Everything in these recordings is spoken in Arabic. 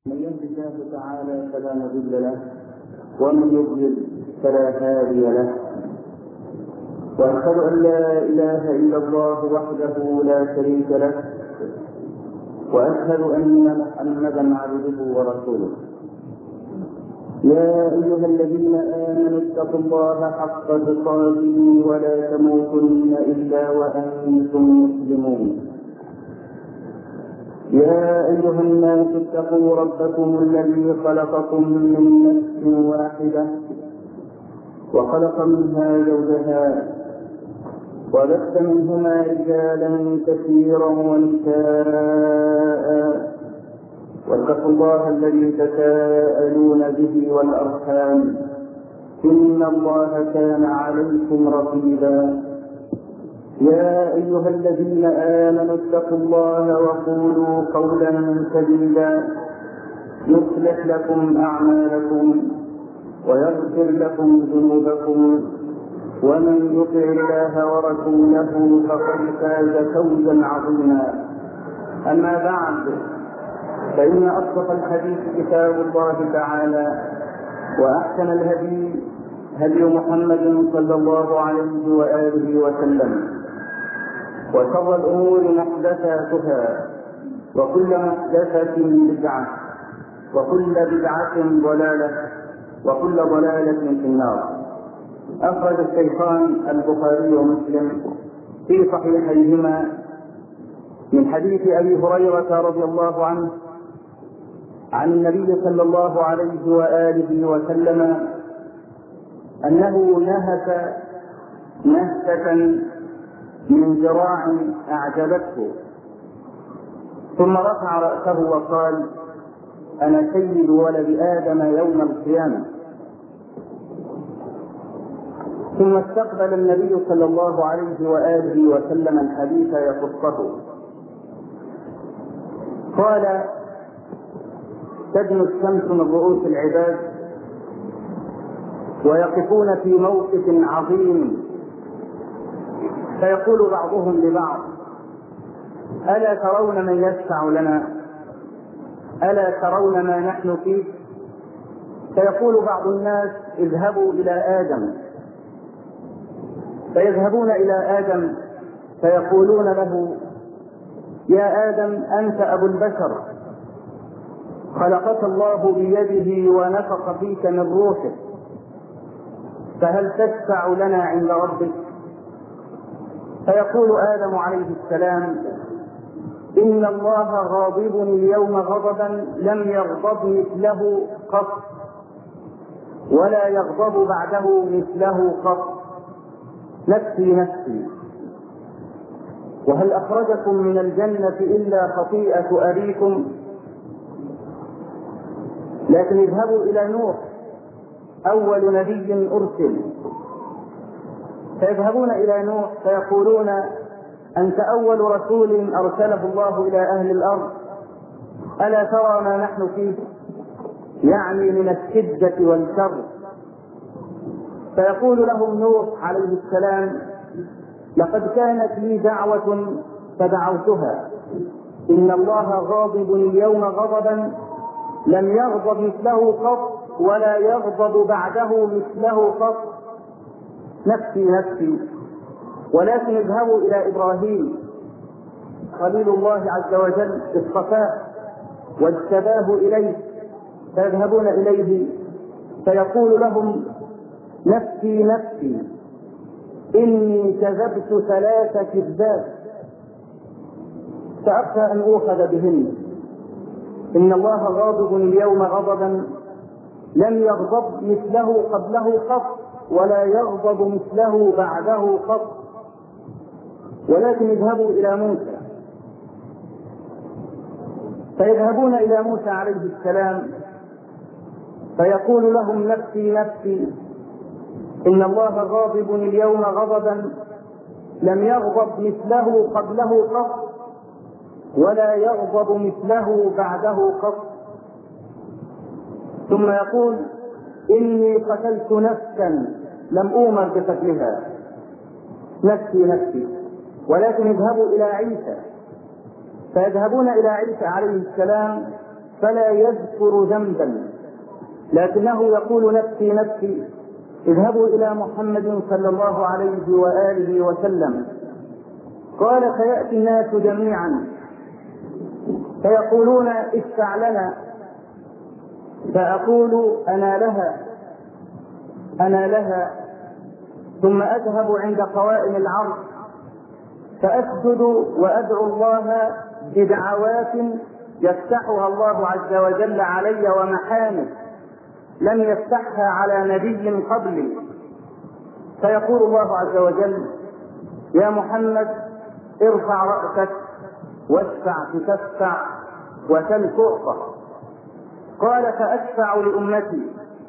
من يهد الله تعالى فلا مضل له ومن يضلل فلا هادي له، واشهد ان لا اله الا الله وحده لا شريك له، واشهد ان محمدا عبده ورسوله. يا ايها الذين امنوا اتقوا الله حق تقاته ولا تموتن الا وانتم مسلمون. يا أيها الناس اتقوا ربكم الذي خلقكم من نفس واحدة وخلق منها زوجها وبث منهما رجالا كثيرا ونساء، واتقوا الله الذي تساءلون به والأرحام إن الله كان عليكم رقيبا. يا أيها الذين آمنوا اتقوا الله وقولوا قولا سديدا يصلح لكم أعمالكم ويغفر لكم ذنوبكم، ومن يطع الله ورسوله فقد فاز فوزا عظيما. أما بعد، فإن أصدق الحديث كتاب الله تعالى، وأحسن الهدي هدي محمد صلى الله عليه وآله وسلم، وشر الأمور محدثاتها، وكل محدثة بدعة، وكل بدعة ضلالة، وكل ضلالة في النار. أخرج الشيخان البخاري ومسلم في صحيحيهما من حديث أبي هريرة رضي الله عنه عن النبي صلى الله عليه وآله وسلم أنه نهس نهسة من ذراع أعجبته، ثم رفع رأسه وقال: أنا سيد ولد آدم يوم القيامة. ثم استقبل النبي صلى الله عليه وآله وسلم الحديث يقصه، قال: تدنو الشمس من رؤوس العباد ويقفون في موقف عظيم، فيقول بعضهم لبعض: ألا ترون من يشفع لنا؟ ألا ترون ما نحن فيه؟ فيقول بعض الناس: اذهبوا إلى آدم. فيذهبون إلى آدم فيقولون له: يا آدم، أنت أبو البشر، خلقك الله بيده ونفخ فيك من روحه، فهل تشفع لنا عند ربك؟ فيقول آدم عليه السلام: إن الله غاضبني اليوم غضبا لم يغضب مثله قط، ولا يغضب بعده مثله قط، نفسي نفسي. وهل أخرجكم من الجنة إلا خطيئة أبيكم؟ لكن اذهبوا إلى نوح أول نبي أرسل، فيذهبون إلى نوح فيقولون: أنت أول رسول أرسله الله إلى أهل الأرض، ألا ترى ما نحن فيه؟ يعني من الشدة والشر. فيقول لهم نوح عليه السلام: لقد كانت لي دعوة فدعوتها، إن الله غاضب اليوم غضبا لم يغضب مثله قط، ولا يغضب بعده مثله قط، نفسي نفسي. ولكن اذهبوا إلى إبراهيم خليل الله عز وجل اصطفاه واجتباه إليه، فيذهبون إليه فيقول لهم: نفسي نفسي، إني كذبت 3 كذبات فأخشى أن أوخذ بهن. إن الله غاضب اليوم غضبا لم يغضب مثله قبله قط، ولا يغضب مثله بعده قط. ولكن اذهبوا إلى موسى. فيذهبون إلى موسى عليه السلام فيقول لهم: نفسي نفسي، إن الله غاضب اليوم غضبا لم يغضب مثله قبله قط، ولا يغضب مثله بعده قط. ثم يقول: إني قتلت نفسا لم أؤمر بقتلها، نفسي نفسي. ولكن اذهبوا إلى عيسى. فيذهبون إلى عيسى عليه السلام فلا يذكر ذنبا، لكنه يقول نفسي نفسي. اذهبوا إلى محمد صلى الله عليه وآله وسلم. قال: فيأتي الناس جميعا فيقولون: اشفع لنا. فأقول: أنا لها أنا لها. ثم أذهب عند قوائم العرش فأسجد وأدعو الله بدعوات يفتحها الله عز وجل علي ومحامد لم يفتحها على نبي قبلي. فيقول الله عز وجل: يا محمد ارفع رأسك واشفع تشفع وسل تعطى. قال: فأشفع لأمتي.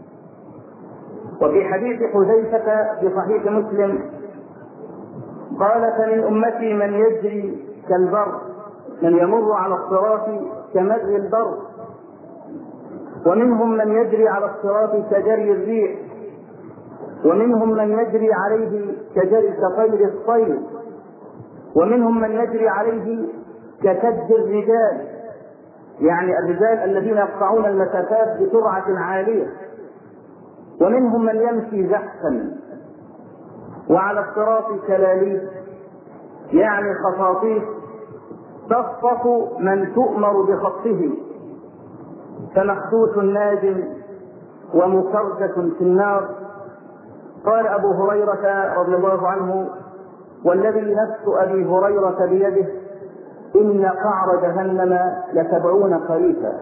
وفي حديث حذيفة في صحيح مسلم قال: فمن أمتي من يجري كالبر، من يمر على الصراط كمر البر، ومنهم من يجري على الصراط كجري الريح، ومنهم من يجري عليه كطير الطير، ومنهم من يجري عليه كسد الرجال، يعني الرجال الذين يقطعون المسافات بسرعة عالية، ومنهم من يمشي زحفا، وعلى الصراط كلاليب، يعني خطاطيف تصفف من تؤمر بخطه، فمخدوش ناج ومكردة في النار. قال أبو هريرة رضي الله عنه: والذي نفس أبي هريرة بيده إن قعر جهنم ل70 خريفا.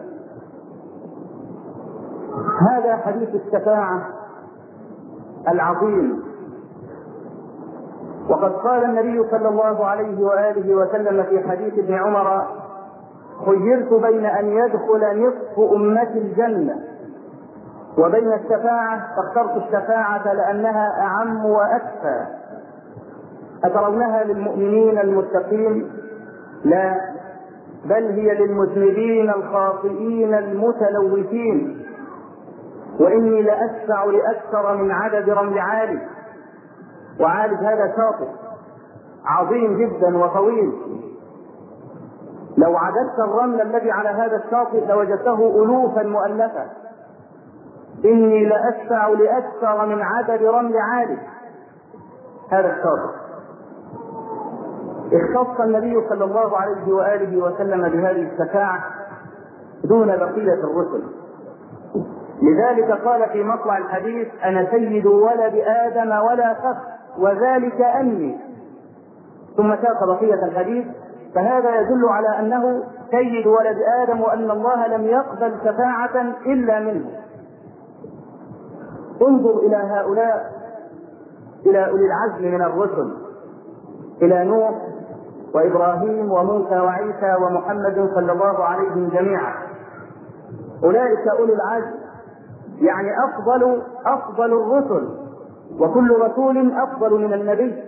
هذا حديث الشفاعة العظيم. وقد قال النبي صلى الله عليه وآله وسلم في حديث ابن عمر: خيرت بين أن يدخل نصف أمتي الجنة وبين الشفاعة فاخترت الشفاعة لأنها أعم وأكفى. أترونها للمؤمنين المتقين؟ لا، بل هي للمذنبين الخاطئين المتلوثين. وإني لأشفع لأكثر من عدد رمل عالي، وعالي هذا شاطئ عظيم جدا وطويل، لو عددت الرمل الذي على هذا الشاطئ لوجدته ألوفا مؤلفة. إني لأشفع لأكثر من عدد رمل عالي هذا الشاطئ. اختص النبي صلى الله عليه وآله وسلم بهذه الشفاعة دون بقية الرسل. لذلك قال في مطلع الحديث: أنا سيد ولد آدم ولا فخر وذلك أني. ثم ساق بقية الحديث، فهذا يدل على أنه سيد ولد آدم وأن الله لم يقبل شفاعة إلا منه. انظر إلى هؤلاء، إلى أولي العزم من الرسل، إلى نوح وإبراهيم وموسى وعيسى ومحمد صلى الله عليهم جميعا. أولئك أولي العزم، يعني أفضل الرسل، وكل رسول أفضل من النبي،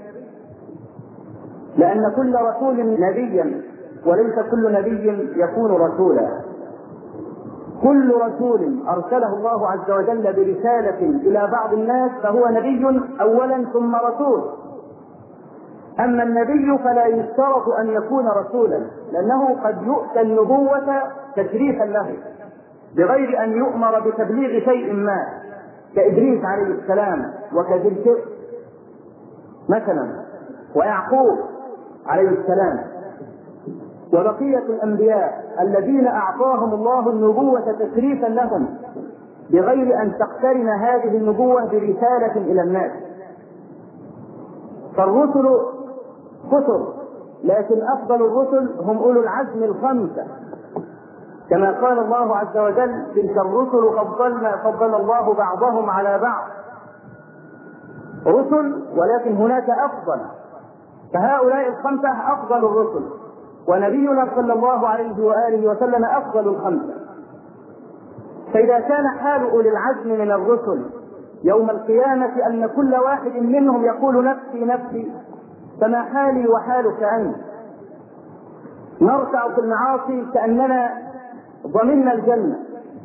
لأن كل رسول نبيا وليس كل نبي يكون رسولا. كل رسول أرسله الله عز وجل برسالة إلى بعض الناس فهو نبي أولا ثم رسول. أما النبي فلا يشترط أن يكون رسولا، لأنه قد يؤتى النبوة تشريفا له بغير أن يؤمر بتبليغ شيء ما، كإدريس عليه السلام وكذي الكفر مثلا، ويعقوب عليه السلام، وبقية الأنبياء الذين أعطاهم الله النبوة تشريفا لهم بغير أن تقترن هذه النبوة برسالة إلى الناس. فالرسل كثر، لكن أفضل الرسل هم أولو العزم الخمسة، كما قال الله عز وجل: تلك الرسل فضل الله بعضهم على بعض. رسل ولكن هناك أفضل، فهؤلاء الخمسة أفضل الرسل، ونبينا صلى الله عليه وآله وسلم أفضل الخمسة. فإذا كان حال أولي العزم من الرسل يوم القيامة أن كل واحد منهم يقول نفسي نفسي، فما حالي وحالك أنت؟ نرتع في المعاصي كأننا ضمننا الجنة.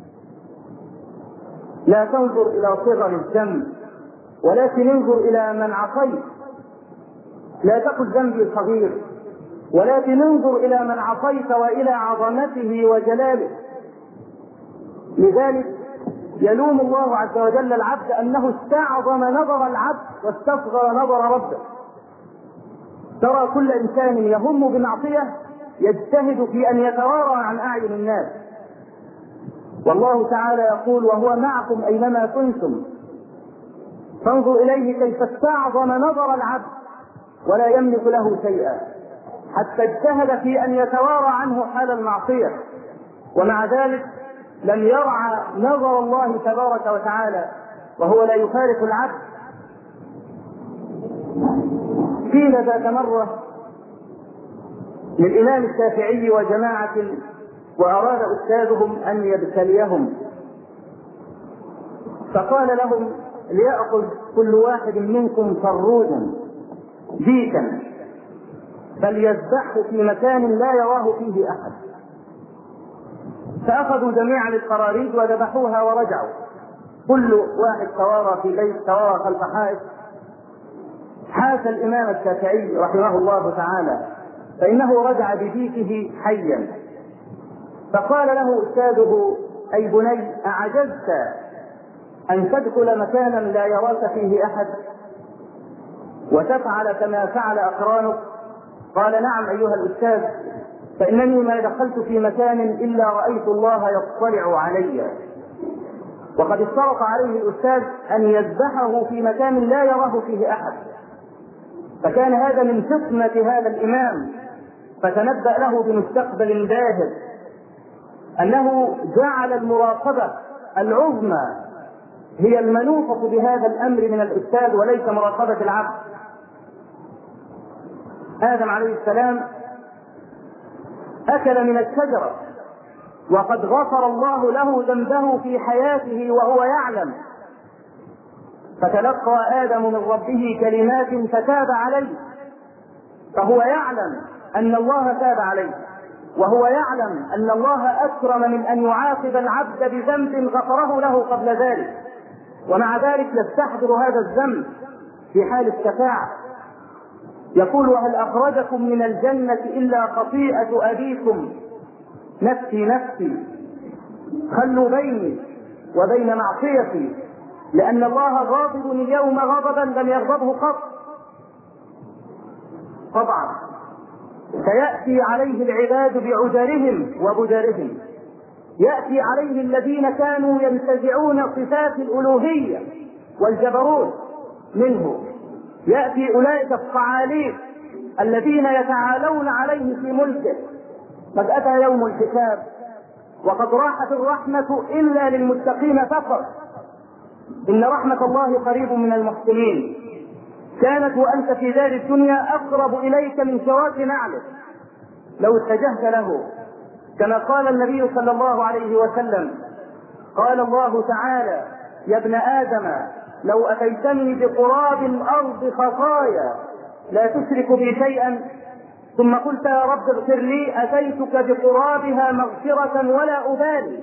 لا تنظر إلى صغر الذنب ولكن انظر إلى من عصيت. لا تقل ذنبي صغير، ولكن انظر إلى من عصيت وإلى عظمته وجلاله. لذلك يلوم الله عز وجل العبد أنه استعظم نظر العبد واستصغر نظر ربه. ترى كل إنسان يهم بمعصية يجتهد في أن يتوارى عن أعين الناس، والله تعالى يقول: وهو معكم أينما كنتم. فانظر إليه كيف استعظم نظر العبد ولا يملك له شيئا، حتى اجتهد في أن يتوارى عنه حال المعصية، ومع ذلك لم يرعى نظر الله تبارك وتعالى، وهو لا يفارق العبد. قيل ذات مرة للإمام الشافعي وجماعة وأراد أستاذهم أن يبتليهم، فقال لهم: ليأخذ كل واحد منكم فروجا ديكا فليذبحه في مكان لا يراه فيه أحد. فأخذوا جميعا القراريد وذبحوها ورجعوا، كل واحد توارى في بيت، توارى خلف حائط. حاس الإمام الشافعي رحمه الله تعالى، فإنه رجع بديكه حيا. فقال له أستاذه: أي بني، أعجزت أن تدخل مكانا لا يراك فيه أحد وتفعل كما فعل أقرانك؟ قال: نعم أيها الأستاذ، فإنني ما دخلت في مكان إلا رأيت الله يطلع علي. وقد اشترط عليه الأستاذ أن يذبحه في مكان لا يراه فيه أحد، فكان هذا من فطنة هذا الإمام. فتنبأ له بمستقبل باهر أنه جعل المراقبة العظمى هي المنوطة بهذا الأمر من الأستاذ وليس مراقبة العبد. آدم عليه السلام أكل من الشجرة وقد غفر الله له ذنبه في حياته وهو يعلم، فتلقى آدم من ربه كلمات فتاب عليه، فهو يعلم أن الله تاب عليه، وهو يعلم أن الله أكرم من أن يعاقب العبد بذنب غفره له قبل ذلك، ومع ذلك يستحضر هذا الذنب في حال الشفاعة. يقول: وهل أخرجكم من الجنة إلا خطيئة أبيكم نفسي نفسي، خلوا بيني وبين معصيتي، لأن الله غاضب اليوم غضبا لم يغضبه قط. طبعا سيأتي عليه العباد بعذرهم وبدرهم، يأتي عليه الذين كانوا ينتزعون صفات الألوهية والجبروت منه، يأتي أولئك الصعاليق الذين يتعالون عليه في ملكه. قد أتى يوم الحساب وقد راحت الرحمة إلا للمتقين فقط. إن رحمة الله قريب من المحسنين. كانت وأنت في دار الدنيا أقرب إليك من شراك نعلك لو اتجهت له، كما قال النبي صلى الله عليه وسلم: قال الله تعالى: يا ابن آدم لو أتيتني بقراب الأرض خطايا لا تشرك بي شيئا، ثم قلت يا رب اغفر لي، أتيتك بقرابها مغفرة ولا أبالي.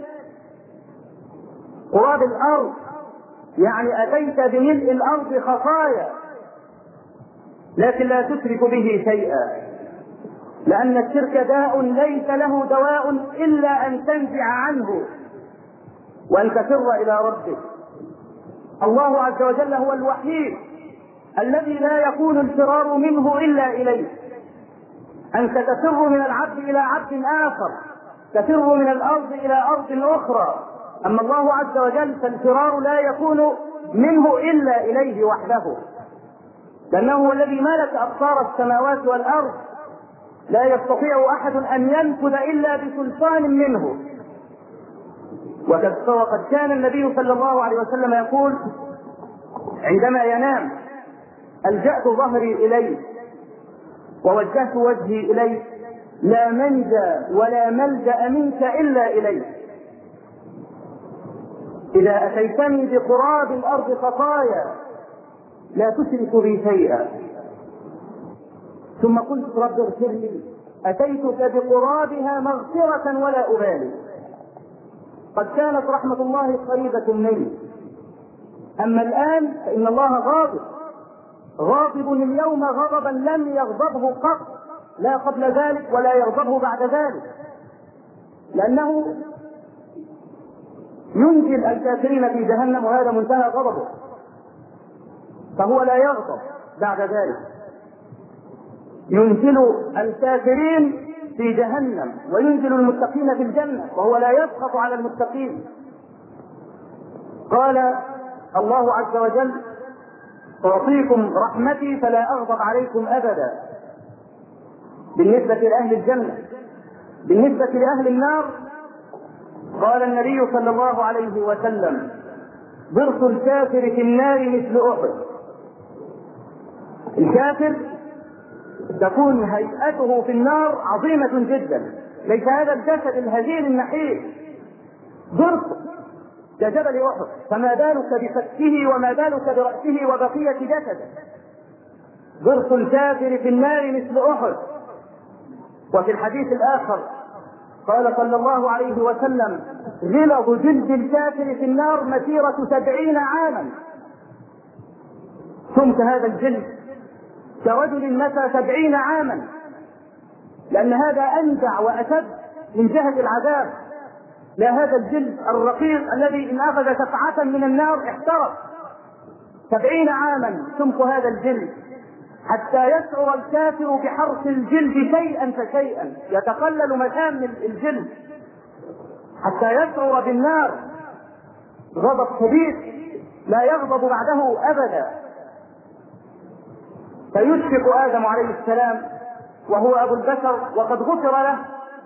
قراب الأرض يعني أتيت بملء الأرض خطايا لكن لا تشرك به شيئا، لأن الشرك داء ليس له دواء إلا أن تنزع عنه وأن تفر إلى ربك. الله عز وجل هو الوحيد الذي لا يكون الفرار منه إلا إليه. أنت تفر من العبد إلى عبد آخر، تفر من الأرض إلى أرض أخرى، أما الله عز وجل فالفرار لا يكون منه إلا إليه وحده، لأنه هو الذي ملك أقطار السماوات والأرض، لا يستطيع أحد أن ينفذ إلا بسلطان منه. وقد كان النبي صلى الله عليه وسلم يقول عندما ينام: ألجأت ظهري إليه ووجهت وجهي إليه، لا منجى ولا ملجأ منك إلا إليه. إذا أتيتني بقراب الأرض خطايا لا تشرك بي شيئا، ثم قلت رب اغفر لي، أتيتك بقرابها مغفرة ولا أبالي. قد كانت رحمة الله قريبة مني، أما الآن فإن الله غاضب اليوم غضبا لم يغضبه قط، لا قبل ذلك ولا يغضبه بعد ذلك، لأنه ينزل الكافرين في جهنم، وهذا منتهى غضبه، فهو لا يغضب بعد ذلك. ينزل الكافرين في جهنم وينزل المتقين في الجنة، وهو لا يسخط على المتقين. قال الله عز وجل: أعطيكم رحمتي فلا أغضب عليكم أبدا. بالنسبة لأهل الجنة. بالنسبة لأهل النار قال النبي صلى الله عليه وسلم: ضرس الكافر في النار مثل أحد. الكافر تكون هيئته في النار عظيمة جدا، ليس هذا الجسد الهزيل النحيل، ضرس كجبل أحد، فما بالك بفكه وما بالك برأسه وبقية جسده. ضرس الكافر في النار مثل أحد. وفي الحديث الآخر قال صلى الله عليه وسلم: غلظ جلد الكافر في النار مسيرة 70 عاما. سمك هذا الجلد كرجل مشى 70 عاما، لأن هذا أنزع وأشد من جهة العذاب، لا هذا الجلد الرقيق الذي إن أخذ شفعة من النار احترق. 70 عاما سمك هذا الجلد، حتى يشعر الكافر بحرق الجلد شيئا فشيئا، يتقلل مكان الجلد حتى يشعر بالنار غضب شديد لا يغضب بعده أبدا. فيشفق آدم عليه السلام وهو أبو البشر وقد غفر له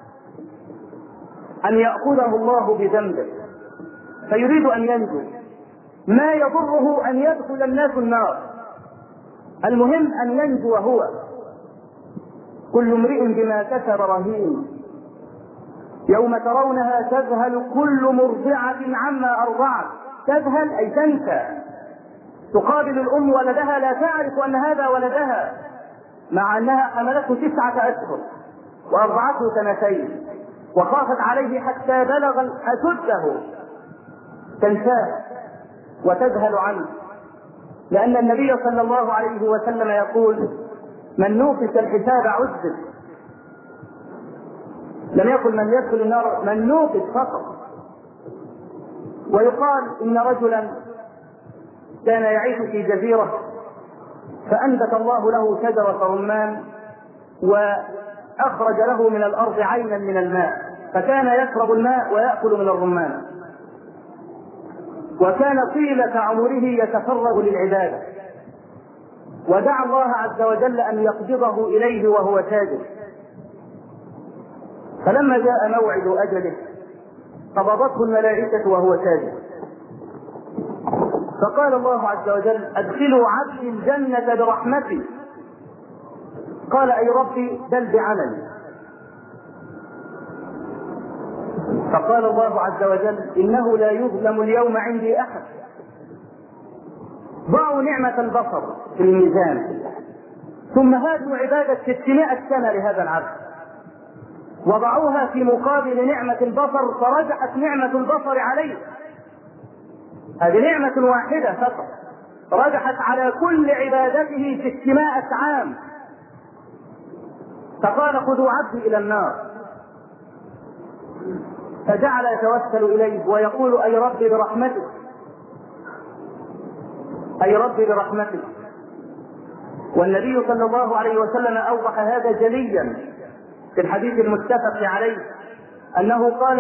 أن يأخذه الله بذنبه، فيريد أن ينجو، ما يضره أن يدخل الناس النار، المهم أن ينجو هو. كل امرئ بما كسب رهين، يوم ترونها تذهل كل مرضعة عما أرضعت. تذهل أي تنسى، تقابل الأم ولدها لا تعرف أن هذا ولدها، مع أنها حملته 9 أشهر وأرضعته 2 وخافت عليه حتى بلغ أشده، تنساه وتذهل عنه، لأن النبي صلى الله عليه وسلم يقول: من نوقش الحساب عذب. لم يقل من يدخل النار، من نوقش فقط. ويقال إن رجلا كان يعيش في جزيرة فأنبت الله له شجرة رمان وأخرج له من الأرض عينا من الماء، فكان يشرب الماء ويأكل من الرمان، وكان طيلة عمره يتفرغ للعبادة، ودعا الله عز وجل أن يقبضه إليه وهو ساجد. فلما جاء موعد أجله قبضته الملائكة وهو ساجد، فقال الله عز وجل: أدخلوا عبدي الجنة برحمتي. قال: أي ربي بل بعملي. فقال الله عز وجل: إنه لا يظلم اليوم عندي أحد. ضعوا نعمة البصر في الميزان، ثم هاتوا عبادة 600 سنة لهذا العبد وضعوها في مقابل نعمة البصر، فرجحت نعمة البصر عليه. هذه نعمة واحدة فقط رجحت على كل عبادته 600 عام. فقال: خذوا عبدي إلى النار. فجعل يتوسل إليه ويقول: أي ربي برحمتك، أي ربي برحمتك. والنبي صلى الله عليه وسلم أوضح هذا جليا في الحديث المتفق عليه، أنه قال: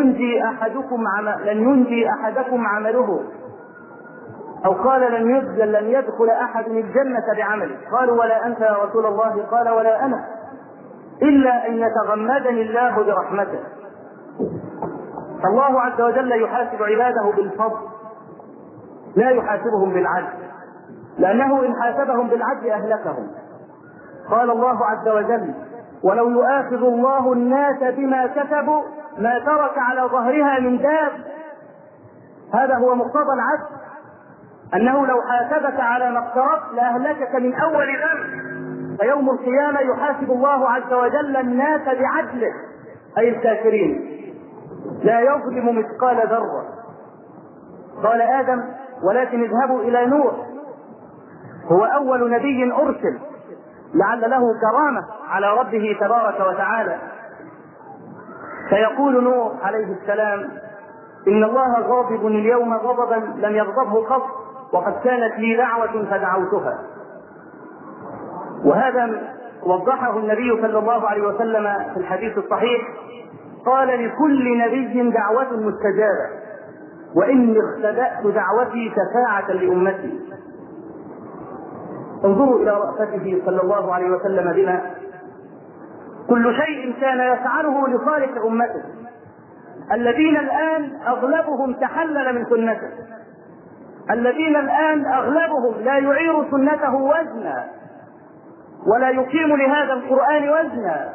لن ينجي أحدكم عمله، أو قال: لن يدخل أحد الجنة بعمله. قالوا: ولا أنت يا رسول الله؟ قال: ولا أنا، إلا أن يتغمدني الله برحمته. فالله عز وجل يحاسب عباده بالفضل، لا يحاسبهم بالعدل، لأنه إن حاسبهم بالعدل أهلكهم. قال الله عز وجل: ولو يؤاخذ الله الناس بما كسبوا ما ترك على ظهرها من داب. هذا هو مقتضى العدل، أنه لو حاسبك على ما اقترفت لأهلكك من أول ذنب. فيوم القيامة يحاسب الله عز وجل الناس بعدله، أي الكافرين، لا يظلم مثقال ذرة. قال آدم: ولكن اذهبوا إلى نوح، هو أول نبي أرسل، لعل له كرامة على ربه تبارك وتعالى. فيقول نوح عليه السلام: إن الله غاضب اليوم غضبا لم يغضبه قط، وقد كانت لي دعوة فدعوتها. وهذا وضحه النبي صلى الله عليه وسلم في الحديث الصحيح، قال: لكل نبي دعوة مستجابة، وإني اختبأت دعوتي شفاعة لأمتي. انظروا إلى رأفته صلى الله عليه وسلم بنا، كل شيء كان يفعله لصالح أمته الذين الآن أغلبهم تحلل من سنته، الذين الآن أغلبهم لا يعير سنته وزنا ولا يقيم لهذا القرآن وزنا.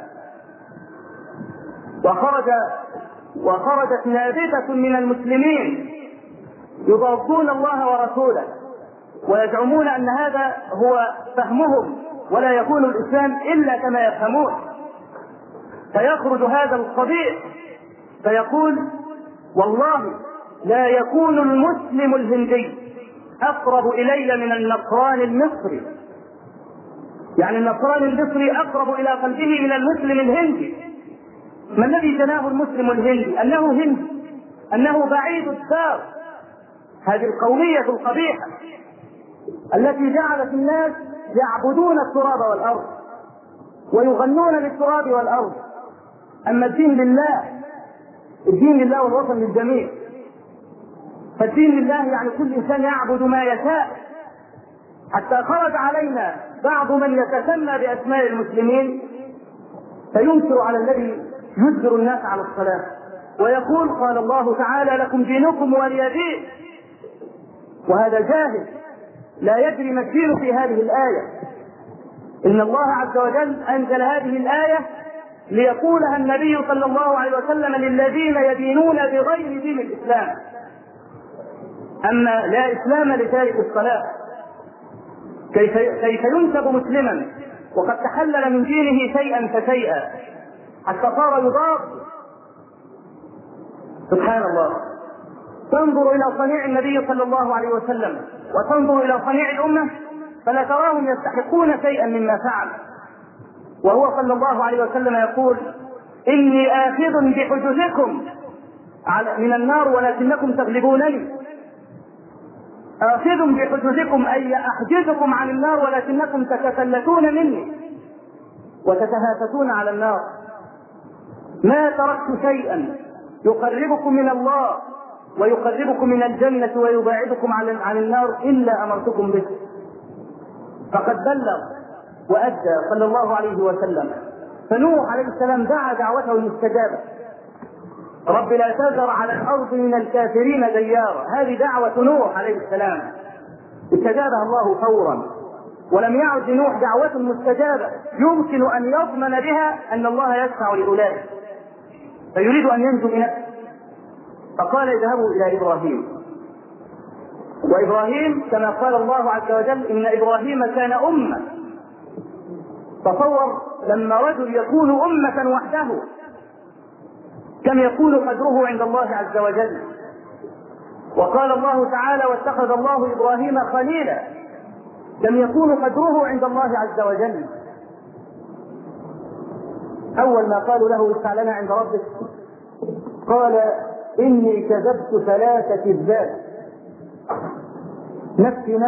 وخرجت نابذة من المسلمين يضادون الله ورسوله ويزعمون أن هذا هو فهمهم، ولا يكون الإسلام إلا كما يفهمون. فيخرج هذا القبيح فيقول: والله لا يكون المسلم الهندي أقرب إلي من النصراني المصري، يعني النصراني المصري أقرب إلى قلبه من المسلم الهندي. ما الذي جناه المسلم الهندي؟ أنه هندي، أنه بعيد الدار. هذه القومية القبيحة التي جعلت الناس يعبدون التراب والأرض ويغنون للتراب والأرض. أما الدين لله، الدين لله والوطن للجميع. فالدين لله يعني كل إنسان يعبد ما يشاء، حتى خرج علينا بعض من يتسمى بأسماء المسلمين فينكر على الذي يجبر الناس على الصلاة ويقول: قال الله تعالى: لكم دينكم ولي دين. وهذا جاهل لا يدري ما الدين في هذه الآية. إن الله عز وجل أنزل هذه الآية ليقولها النبي صلى الله عليه وسلم للذين يدينون بغير دين الإسلام. أما لا إسلام لتارك الصلاة. كيف ينسب مسلما وقد تحلل من دينه شيئا فشيئا حتى صار يضاد؟ سبحان الله. تنظر إلى صنيع النبي صلى الله عليه وسلم وتنظر إلى صنيع الأمة فلا تراهم يستحقون شيئا مما فعل، وهو صلى الله عليه وسلم يقول: إني آخذ بحجزكم من النار ولكنكم تغلبونني. آخذ بحجزكم أي أحجزكم عن النار ولكنكم تتفلتون مني وتتهافتون على النار. ما تركت شيئا يقربكم من الله ويقربكم من الجنة ويباعدكم عن النار إلا أمرتكم به. فقد بلغ وأدى صلى الله عليه وسلم. فنوح عليه السلام دعا دعوته المستجابة: رب لا تذر على الأرض من الكافرين ديارا. هذه دعوة نوح عليه السلام استجابها الله فورا، ولم يعد لنوح دعوة مستجابة يمكن أن يضمن بها أن الله يشفع لأولئك، فيريد أن ينجو بنفسه فقال: اذهبوا إلى إبراهيم. وإبراهيم كما قال الله عز وجل: إن إبراهيم كان أمة. تصور لما رجل يكون أمة وحده كم يكون قدره عند الله عز وجل. وقال الله تعالى: واتخذ الله إبراهيم خليلا. كم يكون قدره عند الله عز وجل. أول ما قالوا له: ادفع لنا عند ربك، قال: إني كذبت 3 كذبات. نفسي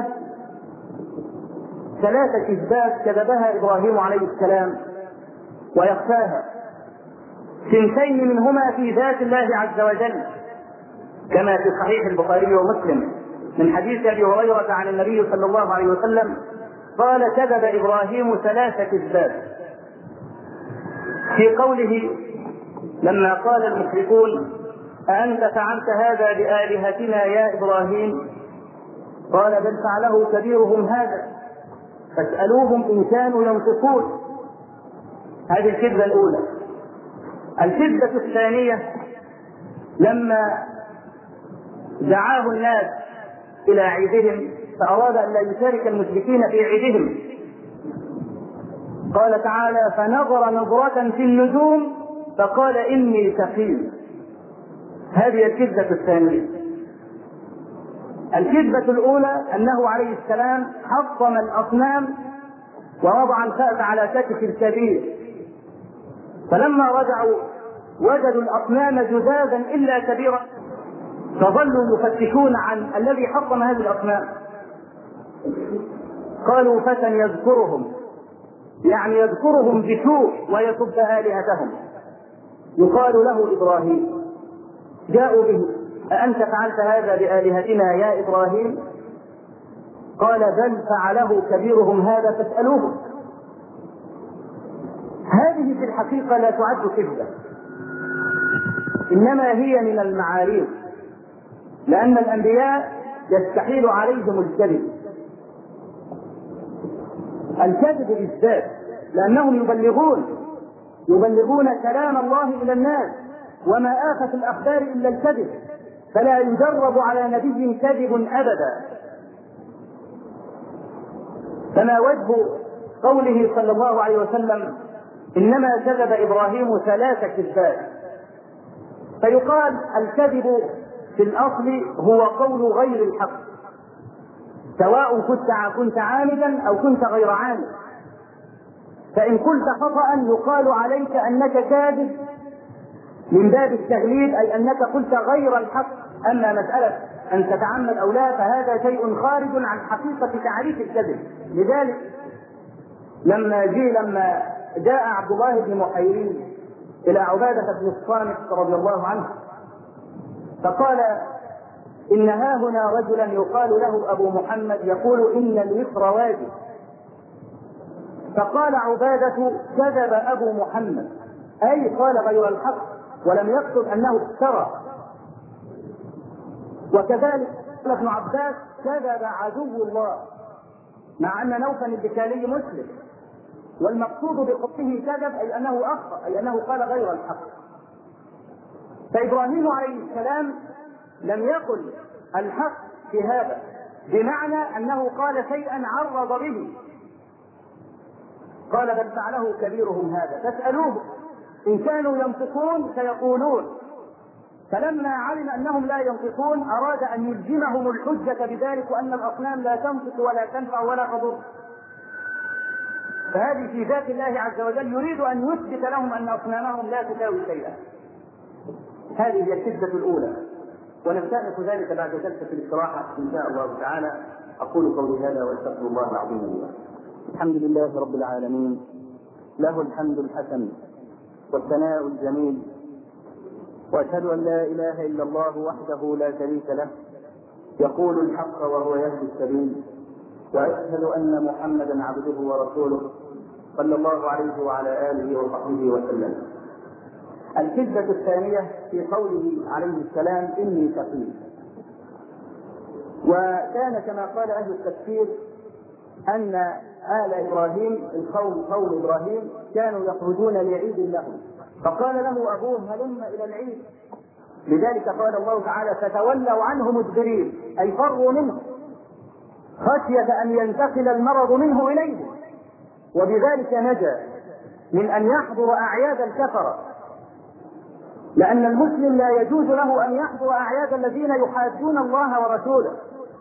3 كذبات كذبها إبراهيم عليه السلام ويخفاها، 2 منهما في ذات الله عز وجل، كما في صحيح البخاري ومسلم من حديث أبي هريرة عن النبي صلى الله عليه وسلم قال: كذب إبراهيم 3 كذبات. في قوله لما قال المشركون: أأنت فعلت هذا بآلهتنا يا إبراهيم؟ قال: بل فعله كبيرهم هذا فاسألوهم إن كانوا ينطقون. هذه الكذبة الأولى. الكذبة الثانية لما دعاه الناس إلى عيدهم فأراد أن لا يشارك المشركين في عيدهم، قال تعالى: فنظر نظرة في النجوم فقال: إني سقيم. هذه الكذبة الثانية. الكذبة الأولى أنه عليه السلام حطم الأصنام ووضع الكأس على كتف الكبير، فلما رجعوا وجدوا الأصنام جذاذا إلا كبيرا فظلوا يفتشون عن الذي حطم هذه الأصنام. قالوا فتى يذكرهم، يعني يذكرهم بسوء ويسب آلهتهم، يقال له إبراهيم. جاءوا به: أأنت فعلت هذا بآلهتنا يا إبراهيم؟ قال: بل فعله كبيرهم هذا فاسألوه. هذه في الحقيقة لا تعد كذبة، إنما هي من المعاريض، لأن الأنبياء يستحيل عليهم الكذب بالذات، لأنهم يبلغون كلام الله إلى الناس، وما آفة الأخبار إلا الكذب، فلا يجرب على نبي كذب أبدا. فما وجه قوله صلى الله عليه وسلم: إنما كذب إبراهيم 3 كذبات؟ فيقال الكذب في الأصل هو قول غير الحق، سواء كنت عامدا أو كنت غير عامد. فإن قلت خطأ يقال عليك أنك كاذب من باب التغليب، أي أنك قلت غير الحق. أما مسألة أن تتعمد أو لا فهذا شيء خارج عن حقيقة تعريف الكذب. لذلك لما جاء عبد الله بن محيرين إلى عبادة بن الصامت رضي الله عنه فقال: إن ها هنا رجلا يقال له أبو محمد يقول إن الوفر واجب. فقال عبادة: كذب أبو محمد، أي قال غير الحق، ولم يقصد أنه افترى. وكذلك قال ابن عباس: كذب عدو الله، مع أن نوفا البكالي مسلم، والمقصود بقوله كذب أي أنه أخطأ، أي أنه قال غير الحق. فإبراهيم عليه السلام لم يقل الحق في هذا، بمعنى أنه قال شيئا عرض به. قال: بل فعله كبيرهم هذا فاسألوه، إن كانوا ينطقون سيقولون. فلما علم أنهم لا ينطقون أراد أن يلزمهم الحجة بذلك، وأن الأصنام لا تنطق ولا تنفع ولا تضر. فهذه في ذات الله عز وجل، يريد أن يثبت لهم أن أصنامهم لا تساوي شيئا. هذه هي الكذبة الأولى، ونستأنف ذلك بعد جلسة الاستراحة إن شاء الله تعالى. أقول قولي هذا وأستغفر الله العظيم لي. الحمد لله رب العالمين، له الحمد الحسن والثناء الجميل، وأشهد أن لا إله إلا الله وحده لا شريك له، يقول الحق وهو يهدي السبيل، وأشهد أن محمدا عبده ورسوله صلى الله عليه وعلى آله وصحبه وسلم. الكذبة الثانية في قوله عليه السلام: إني سقيم. وكان كما قال أهل التفسير أن آل إبراهيم، قوم إبراهيم، كانوا يخرجون لعيد لهم، فقال له أبوهم: هلم إلى العيد. لذلك قال الله تعالى: فتولوا عنه مدبرين، أي فروا منه خشية أن ينتقل المرض منه إليه، وبذلك نجا من أن يحضر أعياد الكفرة، لأن المسلم لا يجوز له أن يحضر أعياد الذين يحادون الله ورسوله.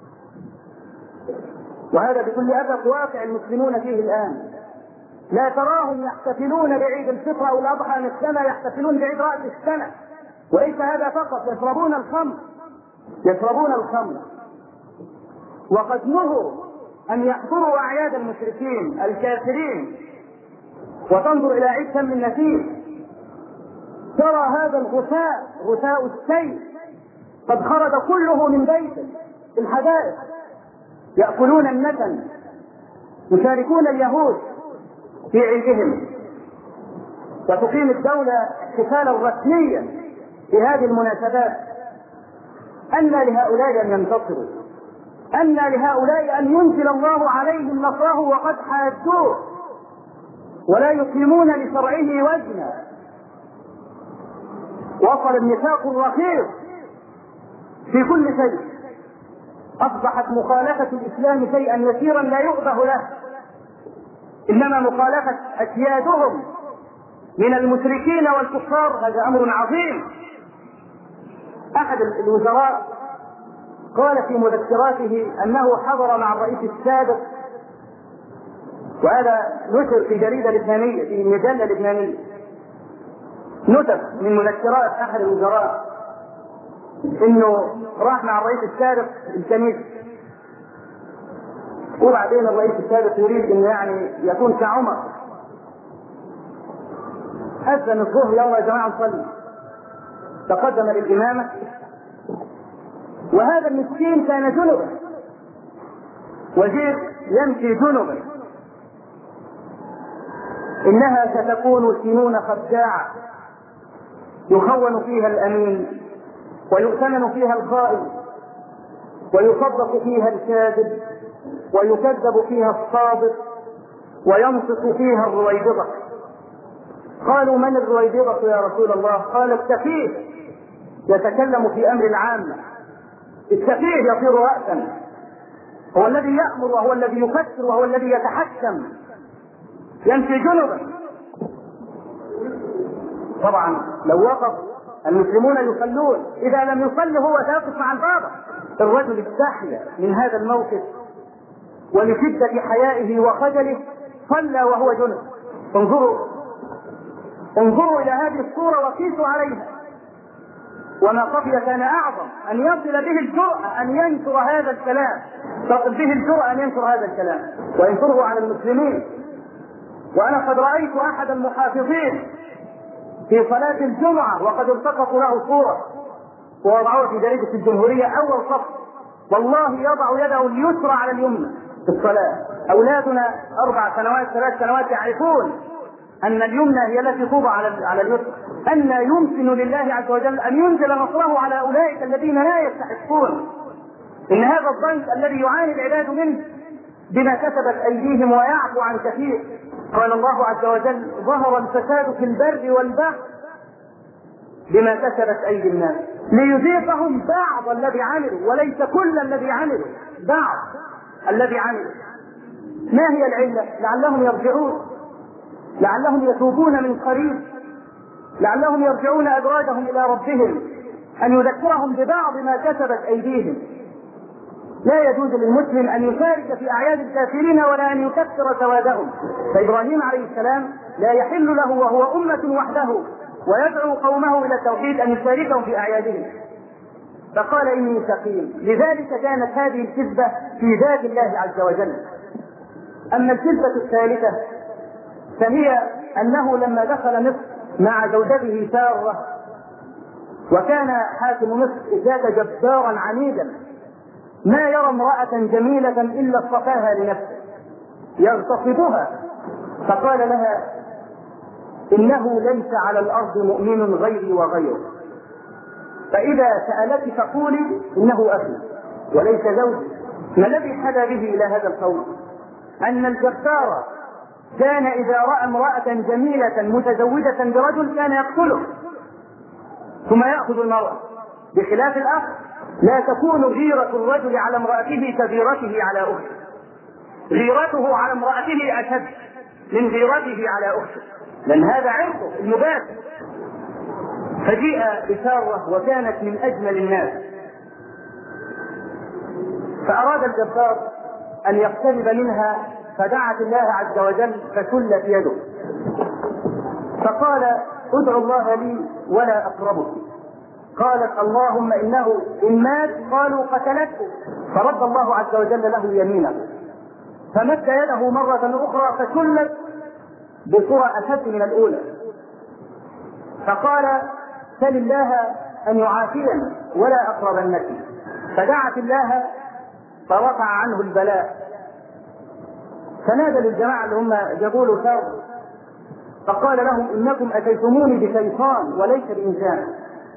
وهذا بكل أسف واقع المسلمون فيه الآن. لا تراهم يحتفلون بعيد الفطر أو الأضحى مثلما يحتفلون بعيد رأس السنة. وليس هذا فقط، يشربون الخمر. وقد نهوا أن يحضروا أعياد المشركين الكافرين. وتنظر إلى عيد شم النسيم ترى هذا الغثاء، غثاء السيل، قد خرج كله من بيته في الحدائق، يأكلون النتن، يشاركون اليهود في عيدهم. وتقيم الدولة احتفالا رسميا في هذه المناسبات. أن لهؤلاء أن ينتصروا، أن لهؤلاء أن ينزل الله عليهم نصره وقد حادوه ولا يقيمون لشرعه وزنا. وصل النفاق الرخيص في كل شيء، أصبحت مخالفة الإسلام شيئا يسيرا لا يؤبه له، إنما مخالفة أسيادهم من المشركين والكفار هذا أمر عظيم. أحد الوزراء قال في مذكراته أنه حضر مع الرئيس السابق، وهذا نشر في جريدة لبنانية، في مجلة لبنانية، نسخ من مذكرات أحد الوزراء، انه راح مع الرئيس السابق الكنيسة، وبعدين الرئيس السابق يريد انه يعني يكون كعمر، أذن الظهر يلا يا جماعة نصلي، تقدم للإمامة وهذا المسكين كان جنبا، وزير يمشي جنبا. إنها ستكون سنون خداعة يخون فيها الأمين ويؤتمن فيها الخائن ويصدق فيها الكاذب ويكذب فيها الصادق وينطق فيها الرويبضة. قالوا من الرويبضة يا رسول الله؟ قال السفيه يتكلم في أمر العامة، السفيه يطير رأسا، هو الذي يأمر وهو الذي يفكر وهو الذي يتحكم، يمشي جنبا. طبعا لو وقف المسلمون يصلون، إذا لم يصل هو سيقف مع البابا. الرجل استحيا من هذا الموقف ولشدة حيائه وخجله صلى وهو جنب. انظروا إلى هذه الصورة وقيسوا عليها، وما خفي كان أعظم أن يصل به الجرأة أن ينشر هذا الكلام، تصل به الجرأة أن ينشر هذا الكلام وينشره على المسلمين. وأنا قد رأيت أحد المحافظين في صلاة الجمعة وقد التقطوا له صورة ووضعوها في جريدة الجمهورية أول صف، والله يضع يده اليسرى على اليمنى في الصلاة. أولادنا 4 سنوات 3 سنوات يعرفون أن اليمنى هي التي توضع على اليسرى. أن يمكن لله عز وجل أن ينزل نصره على أولئك الذين لا يستحقون. إن هذا الضنك الذي يعاني العباد منه بما كسبت أيديهم ويعفو عن كثير. قال الله عز وجل ظهر الفساد في البر والبحر بما كسبت أيدي الناس ليذيقهم بعض الذي عملوا، وليس كل الذي عملوا، بعض الذي عملوا. ما هي العلة؟ لعلهم يرجعون، لعلهم يتوبون من قريب، لعلهم يرجعون أدراجهم إلى ربهم، أن يذكرهم ببعض ما كسبت أيديهم. لا يجوز للمسلم أن يشارك في أعياد الكافرين ولا أن يكثر سوادهم. فإبراهيم عليه السلام لا يحل له وهو أمة وحده ويدعو قومه إلى التوحيد أن يشاركهم في أعيادهم، فقال إني سقيم. لذلك كانت هذه الكذبة في ذات الله عز وجل. أما الكذبة الثالثة فهي أنه لما دخل مصر مع زوجته سارة، وكان حاكم مصر ذات جبارا عنيدا ما يرى امرأة جميلة إلا اصطفاها لنفسه يغتصبها، فقال لها إنه ليس على الأرض مؤمن غيري وغيره، فإذا سألت فقولي إنه أخي وليس زوجي. ما الذي حدا به إلى هذا القول؟ أن الجبار كان إذا رأى امرأة جميلة متزوجة برجل كان يقتله ثم يأخذ المرأة، بخلاف الأخ لا تكون غيرة الرجل على امرأته كغيرته على أخته، غيرته على امرأته أشد من غيرته على أخته، لأن هذا عرضه المباشر. فجيء بسارة وكانت من أجمل الناس، فأراد الجبار أن يقترب منها فدعت الله عز وجل فشلت يده، فقال ادعو الله لي ولا أقربك. قالت اللهم إنه إن مات قالوا قتلته، فرد الله عز وجل له يمينه، فمد يده مرة أخرى فشلت بصورة أشد من الأولى، فقال سل الله أن يعافيني ولا أقربنك، فدعت الله فرفع عنه البلاء. فنادى للجماعة اللي هم جابوا له شر فقال لهم إنكم أتيتموني بشيطان وليس بإنسان.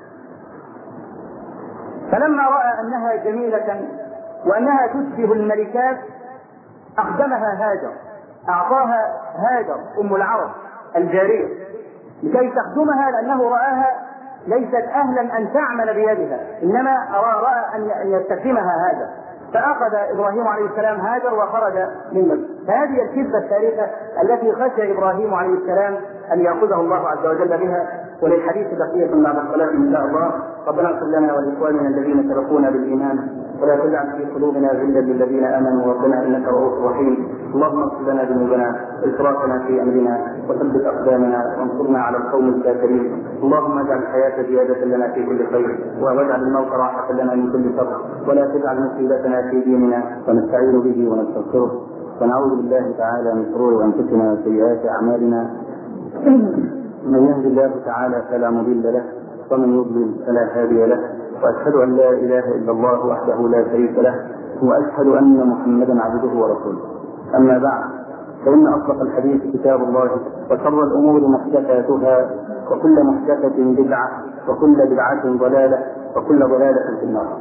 فلما رأى أنها جميلة وأنها تشبه الملكات أخدمها هاجر، أعطاها هاجر أم العرب الجارية لكي تخدمها، لأنه رآها ليست أهلا أن تعمل بيدها، إنما رأى أن يستخدمها هاجر، فأخذ إبراهيم عليه السلام هاجر وخرج من مصر. فهذه الكذبة الثالثة التي خشى إبراهيم عليه السلام أن يأخذه الله عز وجل بها. وللحديث بقية بعد الصلاة إن شاء الله. ربنا اغفر لنا ولإخواننا الذين سبقونا بالإيمان ولا تجعل في قلوبنا غلا للذين امنوا ربنا انك رؤوف رحيم. اللهم اغفر لنا ذنوبنا واسرافنا في امرنا وثبت اقدامنا وانصرنا على القوم الكافرين. اللهم اجعل الحياه زياده لنا في كل خير واجعل الموت راحه لنا من كل شر ولا تجعل مصيبتنا في ديننا. ونستعين به ونستغفره ونعوذ بالله تعالى من شرور انفسنا وسيئات اعمالنا. من يهد الله تعالى فلا مضل له ومن يضلل فلا هادي له. واشهد ان لا اله الا الله وحده لا شريك له واشهد ان محمدا عبده ورسوله. اما بعد فان اصدق الحديث كتاب الله وشر الامور محدثاتها وكل محدثه بدعه وكل بدعه ضلاله وكل ضلاله في النار.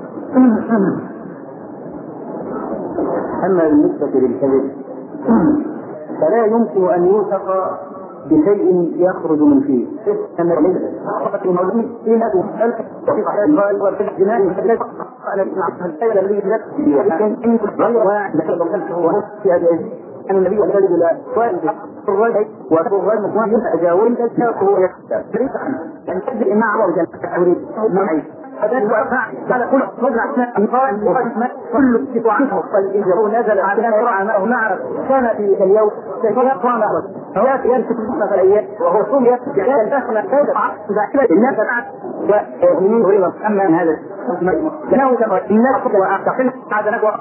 اما بالنسبه للكذب فلا يمكن ان يوثق بشيء يخرج من فيه. فقط الموجود في نادي الخلق وفي صحيح الغالب وفي الجنان على الحيل الذي لكن كل واحد في أجل أن النبي الذي لا الرجل والرجل مقام أجاول هو يكتب ليس عنه أن تجد مع رجل أريد معي هذا كل مجرى قال وقسمة كل استطاعته فالإنجاب نزل على نعرف كان في اليوم قام هؤلاء يمسك مثلا وهو سمي يعني دخل هذا الناس ومن يريد أما هذا لأنه كما الناس وأعتقد هذا نقوى